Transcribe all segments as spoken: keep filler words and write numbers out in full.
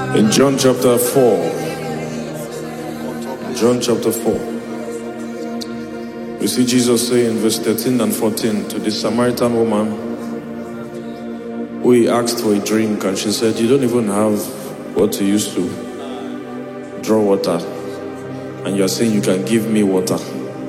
In John chapter four, John chapter four, we see Jesus say in verse thirteen and fourteen to the Samaritan woman who he asked for a drink, and she said, "You don't even have what you used to draw water, and you are saying you can give me water."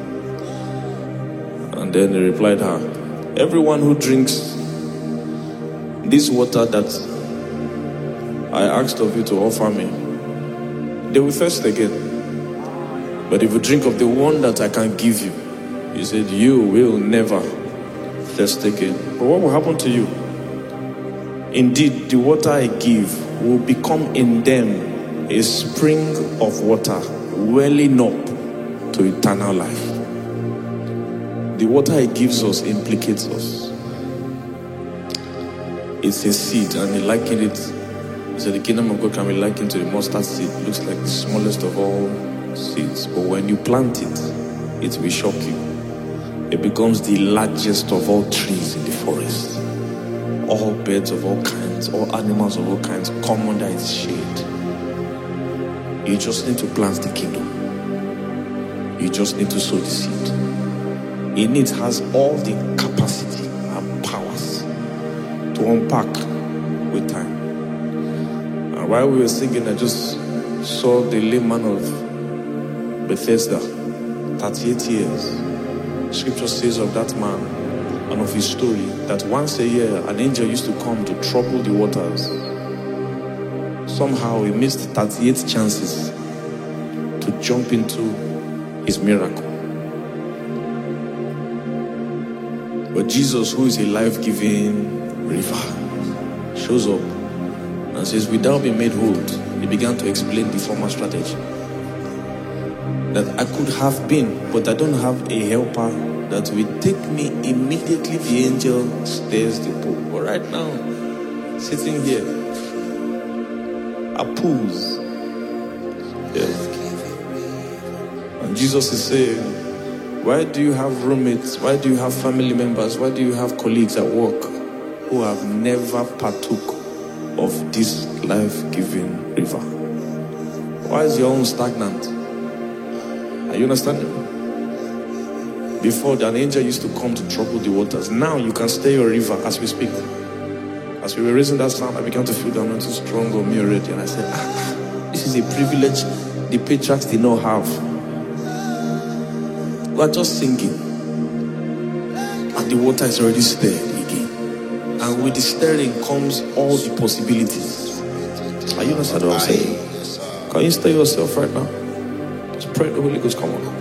And then he replied her, "Everyone who drinks this water that I asked of you to offer me, they will thirst again. But if you drink of the one that I can give you," he said, "you will never thirst again." But what will happen to you? "Indeed, the water I give will become in them a spring of water welling up to eternal life." The water he gives us implicates us. It's a seed, and he likened it. He said the kingdom of God can be likened to the mustard seed. It looks like the smallest of all seeds, but when you plant it, it will shock you. It becomes the largest of all trees in the forest. All birds of all kinds, all animals of all kinds come under its shade. You just need to plant the kingdom. You just need to sow the seed. In it has all the capacity and powers to unpack with time. And while we were singing, I just saw the lame man of Bethesda, thirty-eight years. Scripture says of that man and of his story that once a year an angel used to come to trouble the waters. Somehow he missed thirty-eight chances to jump into his miracle. But Jesus, who is a life-giving river, shows up and says, "Without being made whole," he began to explain the former strategy. That I could have been, but I don't have a helper that will take me immediately. The angel stirs the pool. But right now, sitting here, a pools. Yes. And Jesus is saying, why do you have roommates? Why do you have family members? Why do you have colleagues at work who have never partook of this life-giving river? Why is your own stagnant? Are you understanding? Before, an angel used to come to trouble the waters. Now you can stay your river as we speak. As we were raising that sound, I began to feel the anointing strong on me already. And I said, ah, this is a privilege the patriarchs did not have. We are just singing. And the water is already stirred again. And with the stirring comes all the possibilities. Are you understanding what I'm saying? Can you stir yourself right now? Just pray the Holy Ghost, come on.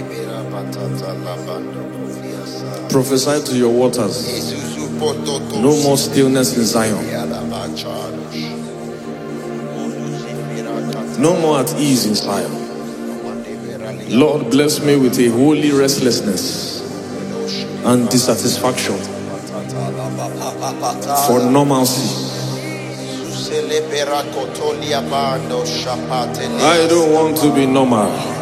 Prophesy to your waters. No more stillness in Zion. No more at ease in Zion. Lord, bless me with a holy restlessness and dissatisfaction for normalcy. I don't want to be normal.